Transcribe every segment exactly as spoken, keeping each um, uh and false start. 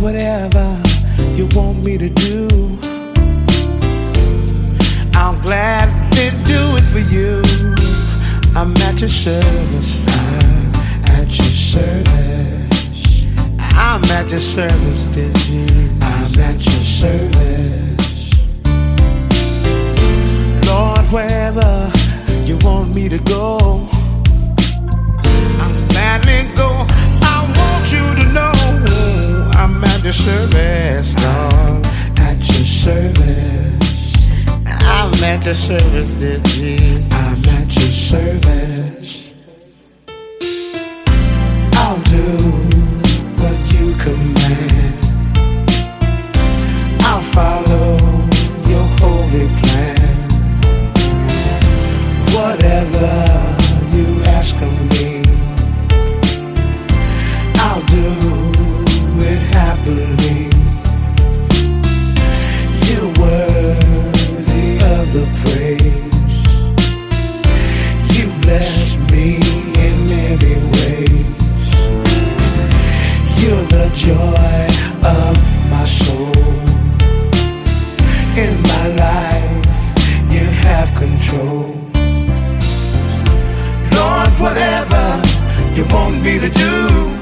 whatever you want me to do, I'll gladly do it for you. I'm at your service. I'm at your service. I'm at your service, dear Jesus. I'm at your service. Lord, wherever you want me to go, I'm gladly go. I want you to know I'm at your service, Lord. At your service. I'm at your service, dear Jesus. I'm at your service. I'll do what you command. I'll follow your holy plan. Whatever you ask of me, I'll do it happily. You're worthy of the praise. You've blessed me in many ways. You're the joy of my soul. In my life, you have control. Lord, whatever you want me to do,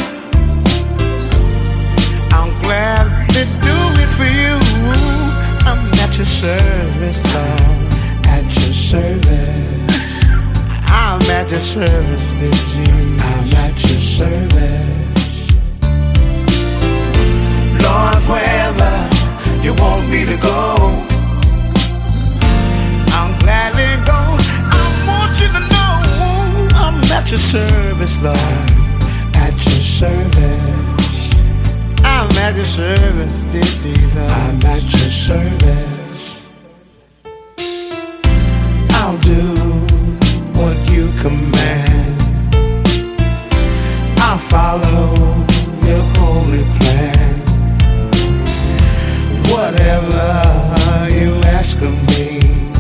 I'm glad to do it for you. I'm at your service, Lord. At your service. I'm at your service, dear Jesus. I'm at your service. Lord, wherever you want me to go, I'm gladly go. I want you to know I'm at your service, Lord. At your service. I'm at your service, dear Jesus. I'm at your service. I'll do what you command. I'll follow your holy plan. Whatever you ask of me,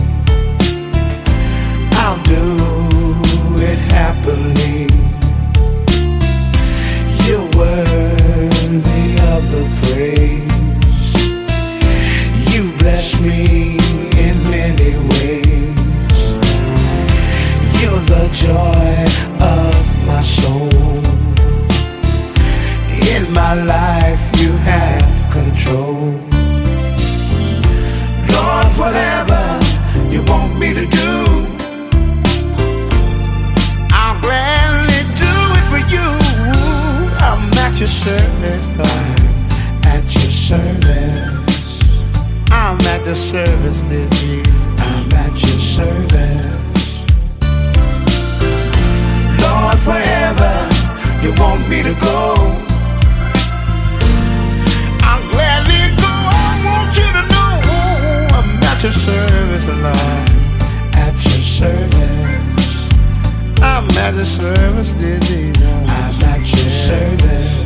I'll do it happily. You're worthy of the praise. You've blessed me in many ways. You're the joy of my soul. In my life you have control. Lord, whatever you want me to do, I'll gladly do it for you. I'm at your service, Lord. At your service. I'm at your service, dear Jesus. I'm at your service. Lord, wherever you want me to go, I'll gladly go. I want you to know I'm at your service, Lord. At your service. I'm at your service, dear Jesus. I'm at your service.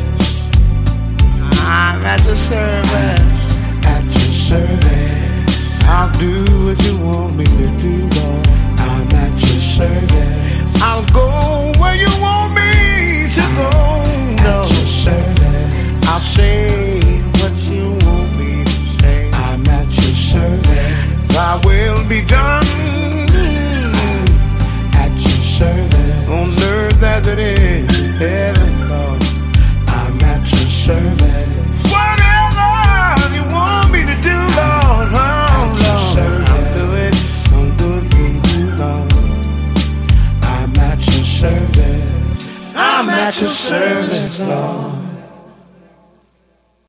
I'm at your service. At your service. I'll do what you want me to do, Lord. I'm at your service. I'll go where you want me to go, Lord. At your service. I'll say what you want me to say. I'm at your service. Thy will be done at your service. On earth as it is in heaven, Lord. I'm at your service. Whatever you want me to do, Lord, oh, Lord, I'll do it. I'll do it for you, Lord. I'm at your service. I'm at your service, Lord.